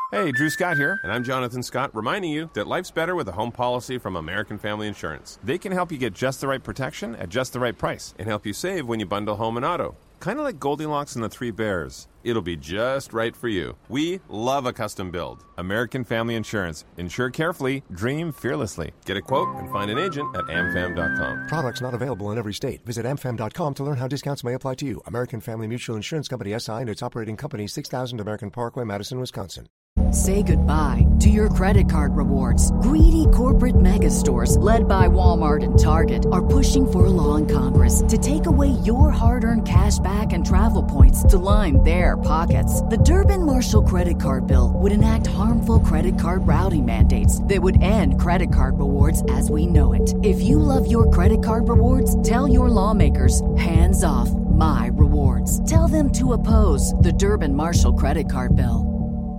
Hey, Drew Scott here, and I'm Jonathan Scott, reminding you that life's better with a home policy from American Family Insurance. They can help you get just the right protection at just the right price and help you save when you bundle home and auto. Kind of like Goldilocks and the Three Bears. It'll be just right for you. We love a custom build. American Family Insurance. Insure carefully, dream fearlessly. Get a quote and find an agent at amfam.com. Products not available in every state. Visit amfam.com to learn how discounts may apply to you. American Family Mutual Insurance Company, SI, and its operating company, 6000 American Parkway, Madison, Wisconsin. Say goodbye to your credit card rewards. Greedy corporate mega stores, led by Walmart and Target, are pushing for a law in Congress to take away your hard-earned cash back and travel points to line their pockets. The Durbin-Marshall credit card bill would enact harmful credit card routing mandates that would end credit card rewards as we know it. If you love your credit card rewards, tell your lawmakers, hands off my rewards. Tell them to oppose the Durbin-Marshall credit card bill.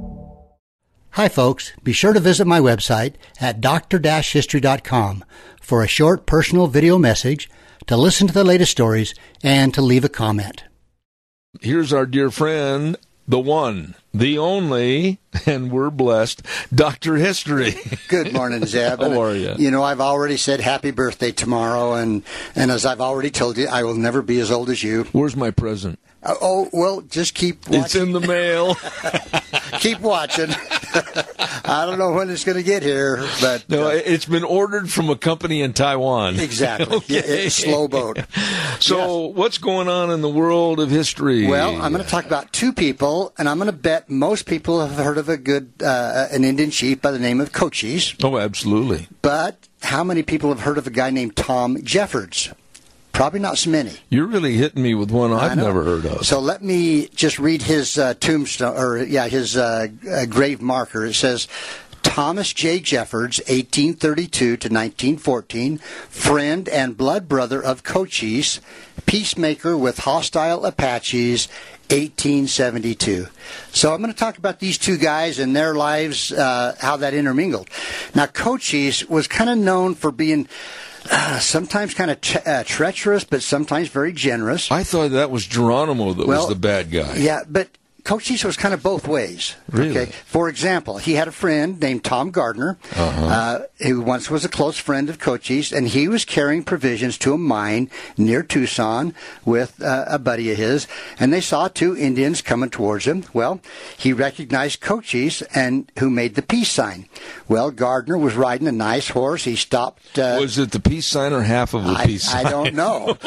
Hi, folks. Be sure to visit my website at dr-history.com for a short personal video message, to listen to the latest stories, and to leave a comment. Here's our dear friend, the one, the only, and we're blessed, Dr. History. Good morning, Zeb. How are you? You know, I've already said happy birthday tomorrow, and as I've already told you, I will never be as old as you. Where's my present? Well, just keep watching. It's in the mail. Keep watching. I don't know when it's going to get here, but... No, it's been ordered from a company in Taiwan. Exactly. Okay. Yeah, it's slow boat. So what's going on in the world of history? Well, I'm going to talk about two people, and I'm going to bet most people have heard of an Indian chief by the name of Cochise. Oh, absolutely. But how many people have heard of a guy named Tom Jeffords? Probably not so many. You're really hitting me with one I've never heard of. So let me just read his tombstone, his grave marker. It says, Thomas J. Jeffords, 1832 to 1914, friend and blood brother of Cochise, peacemaker with hostile Apaches, 1872. So I'm going to talk about these two guys and their lives, how that intermingled. Now, Cochise was kind of known for being... sometimes kind of treacherous, but sometimes very generous. I thought that was Geronimo that was the bad guy. Yeah, but Cochise was kind of both ways. Really? Okay. For example, he had a friend named Tom Gardner, who once was a close friend of Cochise, and he was carrying provisions to a mine near Tucson with a buddy of his, and they saw two Indians coming towards him. Well, he recognized Cochise, and who made the peace sign. Well, Gardner was riding a nice horse. He stopped. Was it the peace sign or half of the peace sign? I don't know.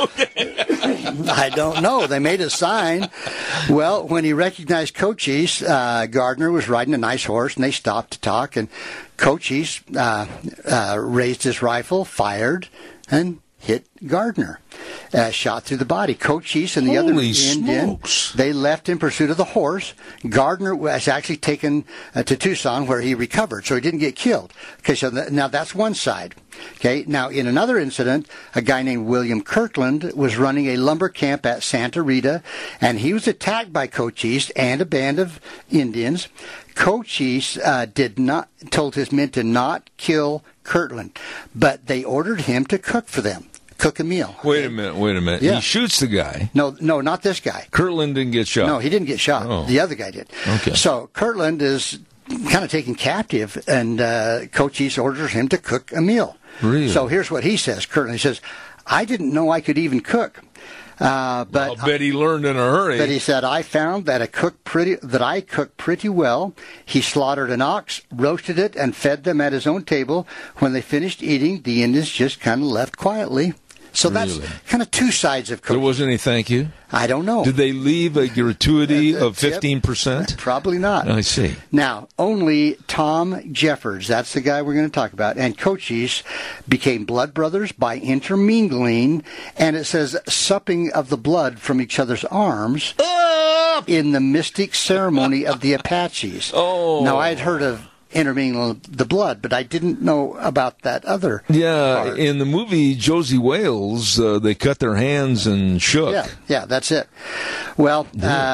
I don't know. They made a sign. Well, when he recognized Cochise, Gardner was riding a nice horse, and they stopped to talk. And Cochise raised his rifle, fired, and hit Gardner. Shot through the body. Cochise and the other Indian, they left in pursuit of the horse. Gardner was actually taken to Tucson, where he recovered, so he didn't get killed. Okay, so now that's one side. Okay, now in another incident, a guy named William Kirkland was running a lumber camp at Santa Rita, and he was attacked by Cochise and a band of Indians. Cochise told his men to not kill Kirtland, but they ordered him to cook for them. Cook a meal. Wait a minute. Yeah. He shoots the guy. No, not this guy. Kirtland didn't get shot. No, he didn't get shot. Oh. The other guy did. Okay. So Kirtland is kind of taken captive, and Cochise orders him to cook a meal. Really? So here's what he says. Kirtland, he says, I didn't know I could even cook. But I'll bet he learned in a hurry. But he said, I found that I cook pretty well. He slaughtered an ox, roasted it, and fed them at his own table. When they finished eating, the Indians just kind of left quietly. So that's kind of two sides of cooking. There wasn't any thank you? I don't know. Did they leave a gratuity of 15%? Probably not. I see. Now, only Tom Jeffords, that's the guy we're going to talk about, and Cochise became blood brothers by intermingling, and it says supping of the blood from each other's arms in the mystic ceremony of the Apaches. Oh. Now, I had heard of intermingling the blood, but I didn't know about that other part. In the movie Josie Wales, they cut their hands and shook. Yeah, that's it. Well,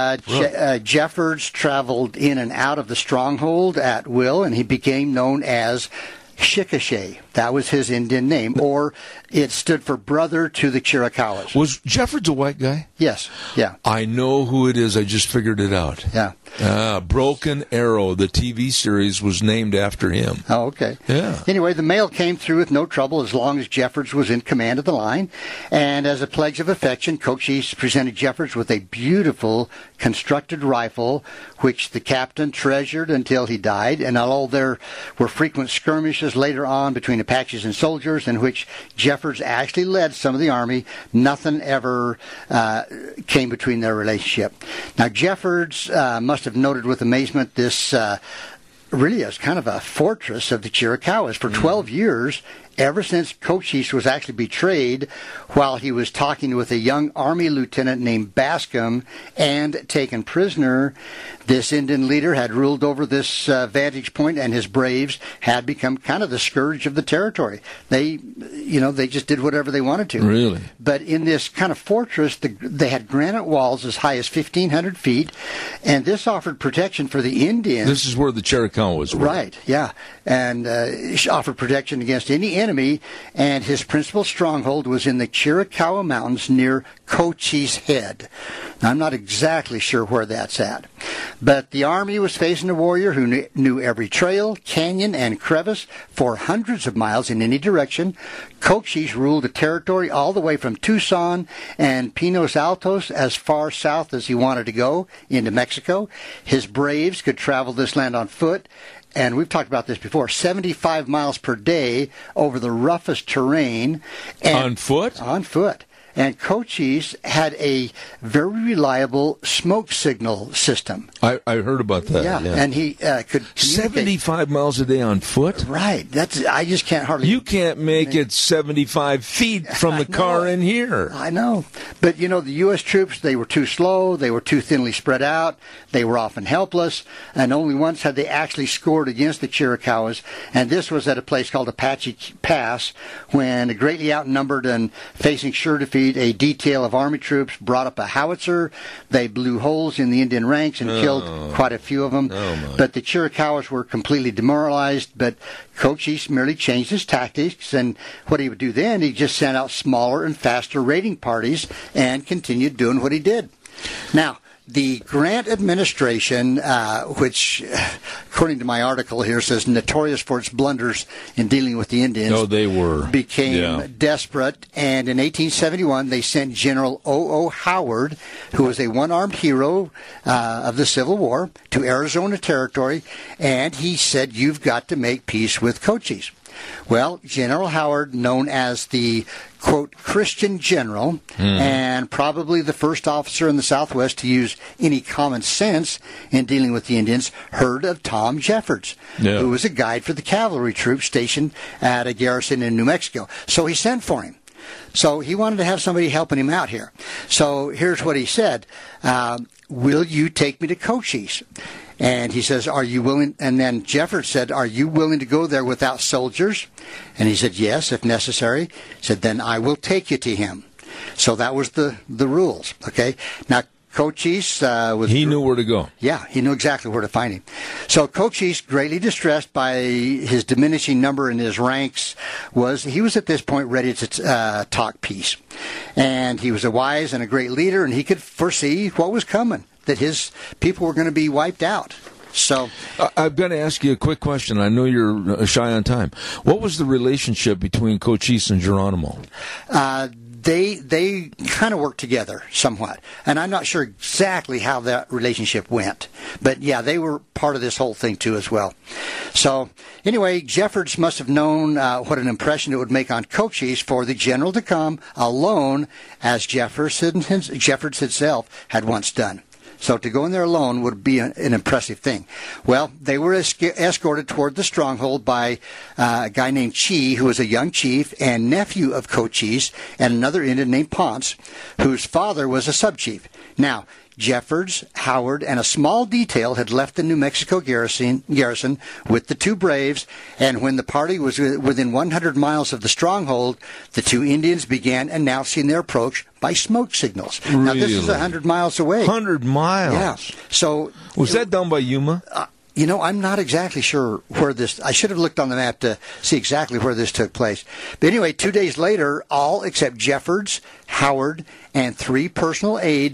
Jeffords traveled in and out of the stronghold at will, and he became known as Chickasha. That was his Indian name, or it stood for brother to the Chiricahuas. Was Jeffords a white guy? Yes, yeah. I know who it is. I just figured it out. Yeah. Broken Arrow, the TV series, was named after him. Oh, okay. Yeah. Anyway, the mail came through with no trouble as long as Jeffords was in command of the line. And as a pledge of affection, Cochise presented Jeffords with a beautiful constructed rifle, which the captain treasured until he died. And although there were frequent skirmishes later on between Apaches and soldiers in which Jeffords actually led some of the army, nothing ever came between their relationship. Now, Jeffords must have noted with amazement this really is kind of a fortress of the Chiricahuas. For 12 years, ever since Cochise was actually betrayed while he was talking with a young Army lieutenant named Bascom and taken prisoner, this Indian leader had ruled over this vantage point, and his braves had become kind of the scourge of the territory. They just did whatever they wanted to. Really? But in this kind of fortress, they had granite walls as high as 1,500 feet, and this offered protection for the Indians. This is where the Chiricahuas were. Right, yeah. And offered protection against any enemy, and his principal stronghold was in the Chiricahua Mountains near Cochise Head. Now, I'm not exactly sure where that's at. But the army was facing a warrior who knew every trail, canyon, and crevice for hundreds of miles in any direction. Cochise ruled the territory all the way from Tucson and Pinos Altos as far south as he wanted to go into Mexico. His braves could travel this land on foot, and we've talked about this before, 75 miles per day over the roughest terrain. And on foot? On foot. And Cochise had a very reliable smoke signal system. I heard about that. Yeah. And he could 75 miles a day on foot? Right. I just can't hardly... You can't make it 75 feet from the car in here. I know. But, the U.S. troops, they were too slow, they were too thinly spread out, they were often helpless, and only once had they actually scored against the Chiricahuas, and this was at a place called Apache Pass, when greatly outnumbered and facing sure defeat, a detail of army troops brought up a howitzer. They blew holes in the Indian ranks and killed quite a few of them. But the Chiricahuas were completely demoralized. But Cochise merely changed his tactics, and what he would do then, he just sent out smaller and faster raiding parties and continued doing what he did. Now, the Grant administration, which, according to my article here, says notorious for its blunders in dealing with the Indians, they were, became desperate. And in 1871, they sent General O.O. Howard, who was a one-armed hero of the Civil War, to Arizona Territory, and he said, "You've got to make peace with Cochise." Well, General Howard, known as the, quote, Christian general, and probably the first officer in the Southwest to use any common sense in dealing with the Indians, heard of Tom Jeffords, who was a guide for the cavalry troops stationed at a garrison in New Mexico. So he sent for him. So he wanted to have somebody helping him out here. So here's what he said. Will you take me to Cochise? And he says, "Are you willing?" And then Jeffords said, "Are you willing to go there without soldiers?" And he said, "Yes, if necessary." He said, "Then I will take you to him." So that was the rules. Okay. Now, Cochise was... He knew where to go. Yeah, he knew exactly where to find him. So Cochise, greatly distressed by his diminishing number in his ranks, he was at this point ready to talk peace. And he was a wise and a great leader, and he could foresee what was coming, that his people were going to be wiped out. So I've got to ask you a quick question. I know you're shy on time. What was the relationship between Cochise and Geronimo? They kind of worked together somewhat, and I'm not sure exactly how that relationship went. But yeah, they were part of this whole thing too as well. So anyway, Jeffords must have known what an impression it would make on Cochise for the general to come alone, as Jeffords himself had once done. So to go in there alone would be an impressive thing. Well, they were escorted toward the stronghold by a guy named Chi, who was a young chief and nephew of Cochise, and another Indian named Ponce, whose father was a sub-chief. Now, Jeffords, Howard, and a small detail had left the New Mexico garrison with the two braves, and when the party was within 100 miles of the stronghold, the two Indians began announcing their approach by smoke signals. Really? Now, this is 100 miles away. 100 miles? Yeah. So was that done by Yuma? I'm not exactly sure where this... I should have looked on the map to see exactly where this took place. But anyway, 2 days later, all except Jeffords, Howard, and 3 personal aides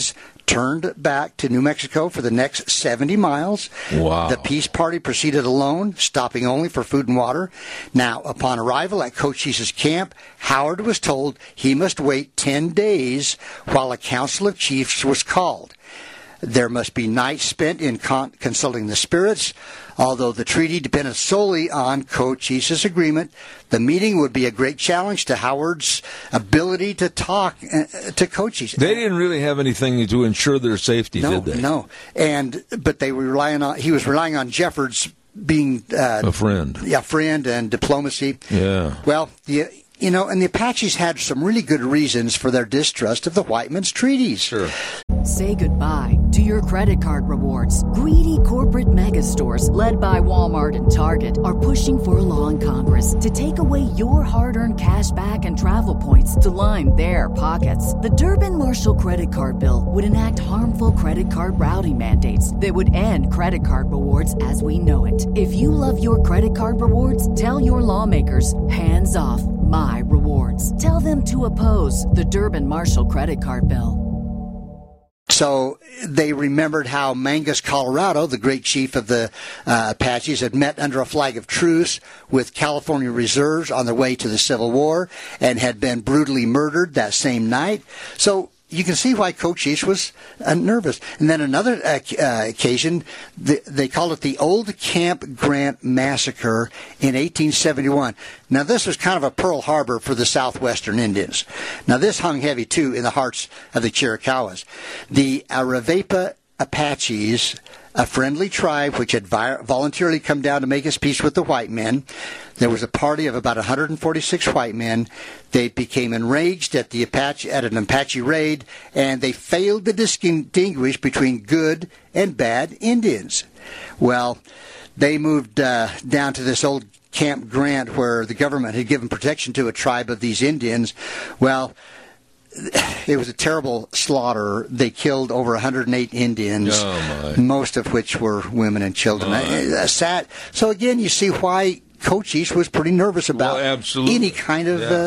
turned back to New Mexico for the next 70 miles. Wow. The peace party proceeded alone, stopping only for food and water. Now, upon arrival at Cochise's camp, Howard was told he must wait 10 days while a council of chiefs was called. There must be nights spent in consulting the spirits. Although the treaty depended solely on Cochise's agreement, the meeting would be a great challenge to Howard's ability to talk to Cochise. They didn't really have anything to ensure their safety, did they? No. But they were he was relying on Jeffords being a friend. Yeah, friend and diplomacy. Yeah. Well, and the Apaches had some really good reasons for their distrust of the white men's treaties. Sure. Say goodbye to your credit card rewards. Greedy corporate mega stores, led by Walmart and Target, are pushing for a law in Congress to take away your hard-earned cash back and travel points to line their pockets. The Durbin-Marshall credit card bill would enact harmful credit card routing mandates that would end credit card rewards as we know it. If you love your credit card rewards, tell your lawmakers, hands off my rewards. Tell them to oppose the Durbin-Marshall credit card bill. So they remembered how Mangus Colorado, the great chief of the Apaches, had met under a flag of truce with California reserves on their way to the Civil War and had been brutally murdered that same night. So you can see why Cochise was nervous. And then another occasion, they called it the Old Camp Grant Massacre in 1871. Now, this was kind of a Pearl Harbor for the southwestern Indians. Now, this hung heavy, too, in the hearts of the Chiricahuas. The Aravepa Apaches, a friendly tribe which had voluntarily come down to make its peace with the white men. There was a party of about 146 white men. They became enraged at an Apache raid, and they failed to distinguish between good and bad Indians. Well, they moved down to this old Camp Grant where the government had given protection to a tribe of these Indians. Well, it was a terrible slaughter. They killed over 108 Indians, most of which were women and children. Sad. So again, you see why Cochise was pretty nervous about any kind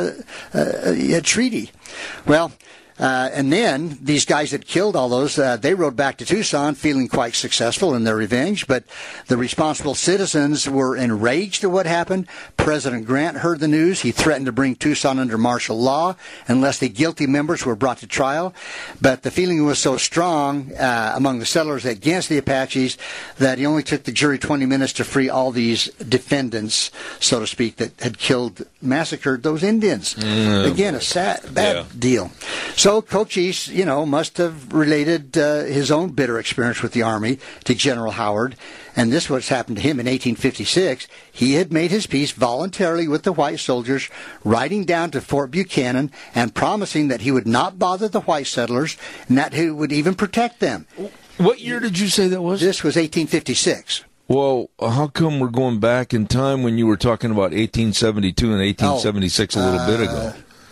of treaty. Well, and then these guys that killed all those, they rode back to Tucson feeling quite successful in their revenge, but the responsible citizens were enraged at what happened. President Grant heard the news. He threatened to bring Tucson under martial law unless the guilty members were brought to trial. But the feeling was so strong among the settlers against the Apaches that he only took the jury 20 minutes to free all these defendants, so to speak, that had massacred those Indians. Again, a bad deal. So Cochise, must have related his own bitter experience with the Army to General Howard, and this was happened to him in 1856. He had made his peace voluntarily with the white soldiers, riding down to Fort Buchanan and promising that he would not bother the white settlers and that he would even protect them. What year did you say that was? This was 1856. Well, how come we're going back in time when you were talking about 1872 and 1876 a little bit ago?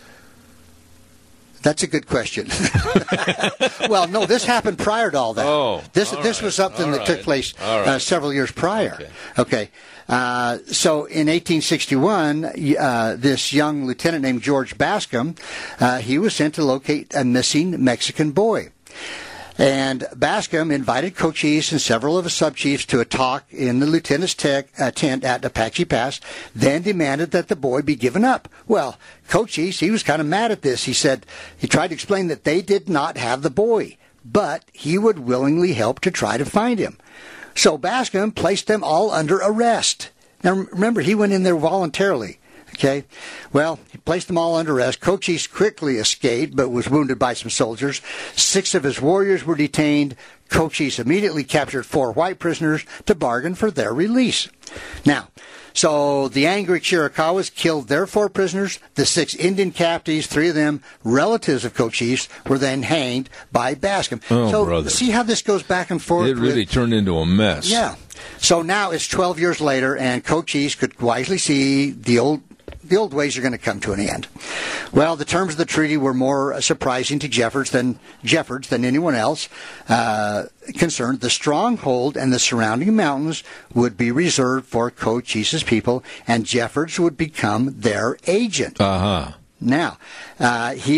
That's a good question. Well, no, this happened prior to all that. This was something that took place several years prior. Okay. So in 1861, this young lieutenant named George Bascom, he was sent to locate a missing Mexican boy. And Bascom invited Cochise and several of his sub-chiefs to a talk in the lieutenant's tent at Apache Pass, then demanded that the boy be given up. Well, Cochise, he was kind of mad at this. He tried to explain that they did not have the boy, but he would willingly help to try to find him. So Bascom placed them all under arrest. Now, remember, he went in there voluntarily. Okay, well, he placed them all under arrest. Cochise quickly escaped, but was wounded by some soldiers. 6 of his warriors were detained. Cochise immediately captured 4 white prisoners to bargain for their release. Now, so the angry Chiricahuas killed their 4 prisoners. The 6 Indian captives, 3 of them relatives of Cochise, were then hanged by Bascom. Brother. See how this goes back and forth? It really turned into a mess. Yeah. So now it's 12 years later, and Cochise could wisely see the old ways are going to come to an end. Well, the terms of the treaty were more surprising to Jeffords than anyone else concerned. The stronghold and the surrounding mountains would be reserved for Cochise's people, and Jeffords would become their agent. Now, he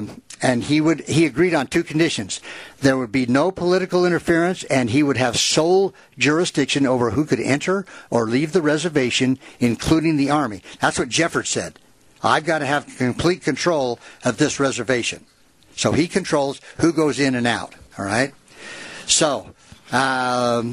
agreed on two conditions. There would be no political interference, and he would have sole jurisdiction over who could enter or leave the reservation, including the Army. That's what Jeffords said. I've got to have complete control of this reservation. So he controls who goes in and out, all right? So, now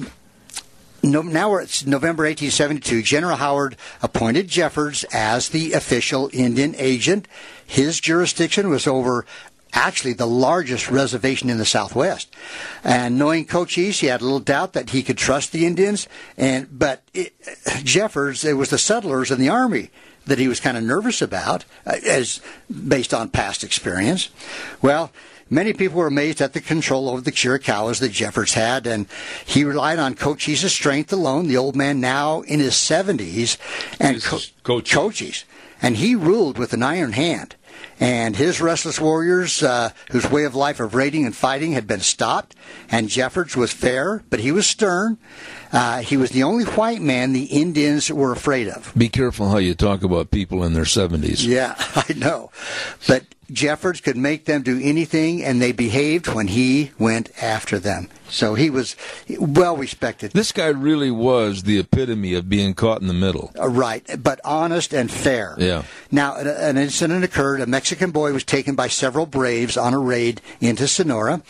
it's November 1872. General Howard appointed Jeffords as the official Indian agent. His jurisdiction was over actually the largest reservation in the Southwest. And knowing Cochise, he had a little doubt that he could trust the Indians. But Jeffords, it was the settlers and the Army that he was kind of nervous about, as based on past experience. Well, many people were amazed at the control over the Chiricahuas that Jeffords had, and he relied on Cochise's strength alone, the old man now in his 70s, and Cochise. And he ruled with an iron hand. And his restless warriors, whose way of life of raiding and fighting had been stopped, and Jeffords was fair, but he was stern. He was the only white man the Indians were afraid of. Be careful how you talk about people in their 70s. Yeah, I know. But Jeffords could make them do anything, and they behaved when he went after them. So he was well respected. This guy really was the epitome of being caught in the middle. Right, but honest and fair. Yeah. Now, an incident occurred. A Mexican boy was taken by several braves on a raid into Sonora.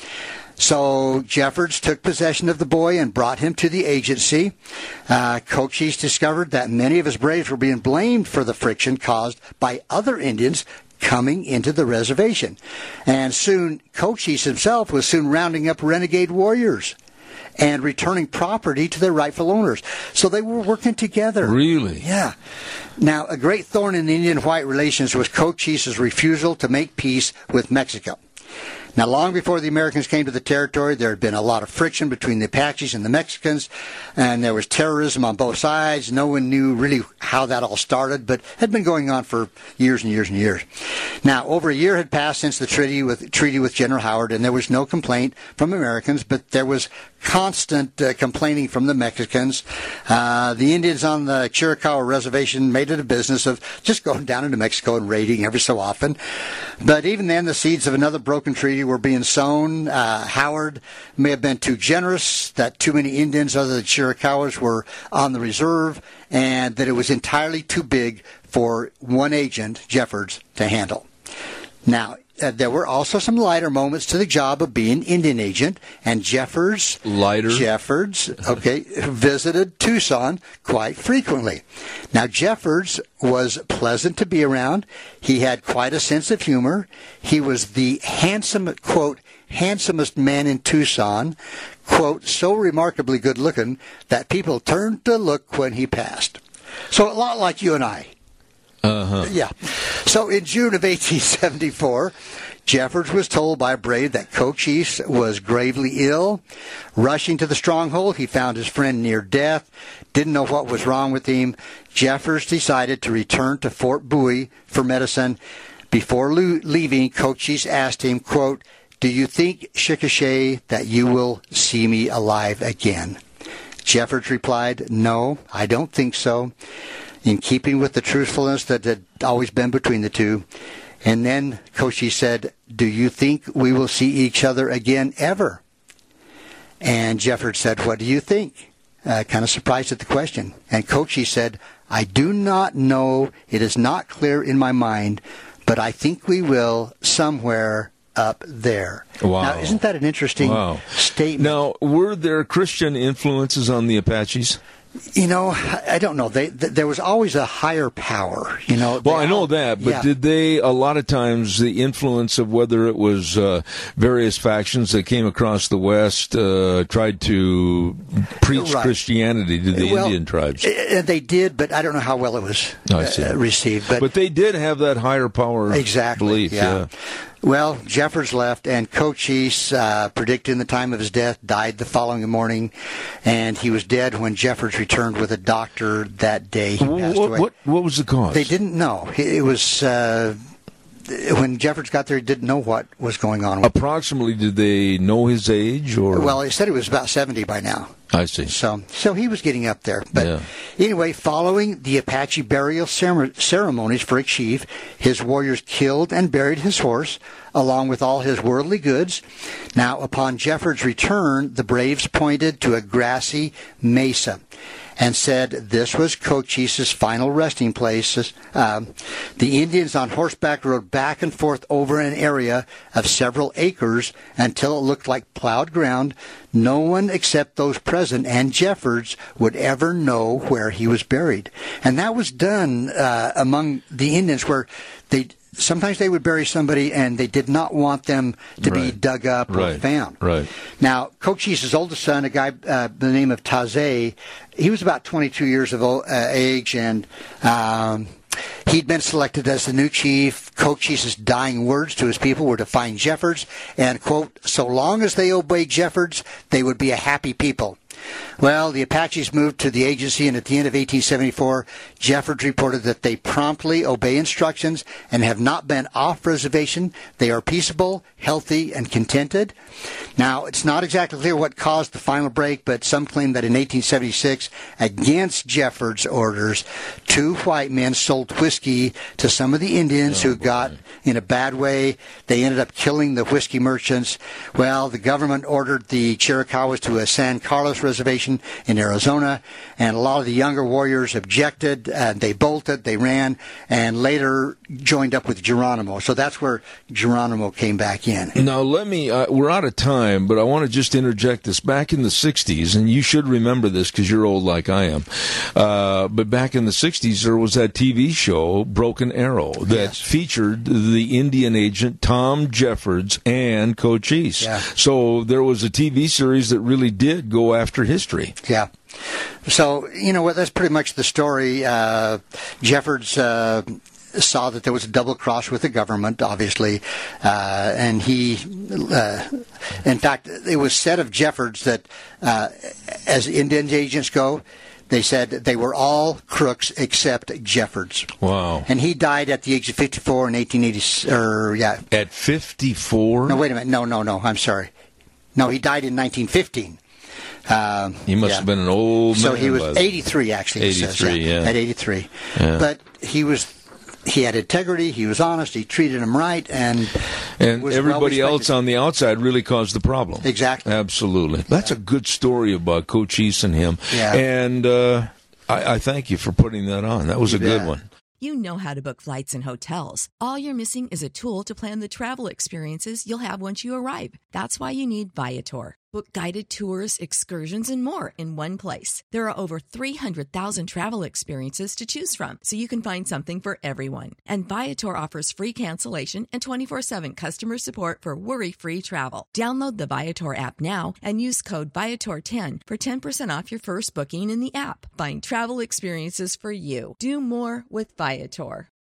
So Jeffords took possession of the boy and brought him to the agency. Cochise discovered that many of his braves were being blamed for the friction caused by other Indians coming into the reservation. And soon, Cochise himself was soon rounding up renegade warriors and returning property to their rightful owners. So they were working together. Really? Yeah. Now, a great thorn in Indian-white relations was Cochise's refusal to make peace with Mexico. Now, long before the Americans came to the territory, there had been a lot of friction between the Apaches and the Mexicans, and there was terrorism on both sides. No one knew really how that all started, but had been going on for years and years and years. Now, over a year had passed since the treaty with General Howard, and there was no complaint from Americans, but there was constant complaining from the Mexicans. The Indians on the Chiricahua Reservation made it a business of just going down into Mexico and raiding every so often. But even then, the seeds of another broken treaty were being sown. Howard may have been too generous, that too many Indians other than Chiricahuas were on the reserve, and that it was entirely too big for one agent, Jeffords, to handle. Now, there were also some lighter moments to the job of being Indian agent, and Jeffords visited Tucson quite frequently. Now, Jeffords was pleasant to be around. He had quite a sense of humor. He was the handsomest man in Tucson, quote, so remarkably good looking that people turned to look when he passed. So a lot like you and I. Uh-huh. Yeah. So in June of 1874, Jeffords was told by a brave that Cochise was gravely ill. Rushing to the stronghold, he found his friend near death, didn't know what was wrong with him. Jeffords decided to return to Fort Bowie for medicine. Before leaving, Cochise asked him, quote, do you think, Chickasha, that you will see me alive again? Jeffords replied, no, I don't think so, in keeping with the truthfulness that had always been between the two. And then Cochise said, do you think we will see each other again ever? And Jeffords said, what do you think? Kind of surprised at the question. And Cochise said, I do not know. It is not clear in my mind, but I think we will somewhere up there. Wow. Now, isn't that an interesting statement? Now, were there Christian influences on the Apaches? You know, I don't know. There was always a higher power, you know. Well, I know that, but did they, a lot of times, the influence of whether it was various factions that came across the West tried to preach Christianity to the Indian tribes? They did, but I don't know how well it was received. But they did have that higher power belief. Yeah. Well, Jeffords left, and Cochise, predicting the time of his death, died the following morning, and he was dead when Jeffords returned with a doctor that day. He passed away. What was the cause? They didn't know. It was when Jeffords got there, he didn't know what was going on. Approximately, did they know his age? Or? Well, he said he was about 70 by now. I see. So he was getting up there. But Anyway, following the Apache burial ceremonies for a chief, his warriors killed and buried his horse, along with all his worldly goods. Now, upon Jeffords' return, the braves pointed to a grassy mesa and said this was Cochise's final resting place. The Indians on horseback rode back and forth over an area of several acres until it looked like plowed ground. No one except those present and Jeffords would ever know where he was buried. And that was done among the Indians, where sometimes they would bury somebody and they did not want them to be dug up or found. Right. Now, Cochise's oldest son, a guy by the name of Taizé, he was about 22 years of age, and he'd been selected as the new chief. Cochise's dying words to his people were to find Jeffords and, quote, so long as they obeyed Jeffords, they would be a happy people. Well, the Apaches moved to the agency, and at the end of 1874, Jeffords reported that they promptly obey instructions and have not been off reservation. They are peaceable, healthy, and contented. Now, it's not exactly clear what caused the final break, but some claim that in 1876, against Jeffords' orders, 2 white men sold whiskey to some of the Indians who got in a bad way. They ended up killing the whiskey merchants. Well, the government ordered the Chiricahuas to a San Carlos reservation in Arizona, and a lot of the younger warriors objected. They bolted, they ran, and later joined up with Geronimo. So that's where Geronimo came back in. Now, we're out of time, but I want to just interject this. Back in the 60s, and you should remember this because you're old like I am, but back in the 60s, there was that TV show, Broken Arrow, that featured the Indian agent Tom Jeffords and Cochise. Yeah. So there was a TV series that really did go after history. Yeah. So, you know what, that's pretty much the story. Jeffords saw that there was a double cross with the government, obviously, and he, in fact, it was said of Jeffords that as Indian agents go, they said they were all crooks except Jeffords. Wow. And he died at the age of 54 in 1880. At 54? No, wait a minute. No, I'm sorry. No, he died in 1915. He must have been an old man. So he was 83, actually. 83, at 83. Yeah. But he had integrity, he was honest, he treated him right, and everybody else on the outside really caused the problem. Exactly. Absolutely. That's a good story about Cochise and him. Yeah. And I thank you for putting that on. That was a good one. You know how to book flights and hotels. All you're missing is a tool to plan the travel experiences you'll have once you arrive. That's why you need Viator. Book guided tours, excursions, and more in one place. There are over 300,000 travel experiences to choose from, so you can find something for everyone. And Viator offers free cancellation and 24/7 customer support for worry-free travel. Download the Viator app now and use code Viator10 for 10% off your first booking in the app. Find travel experiences for you. Do more with Viator.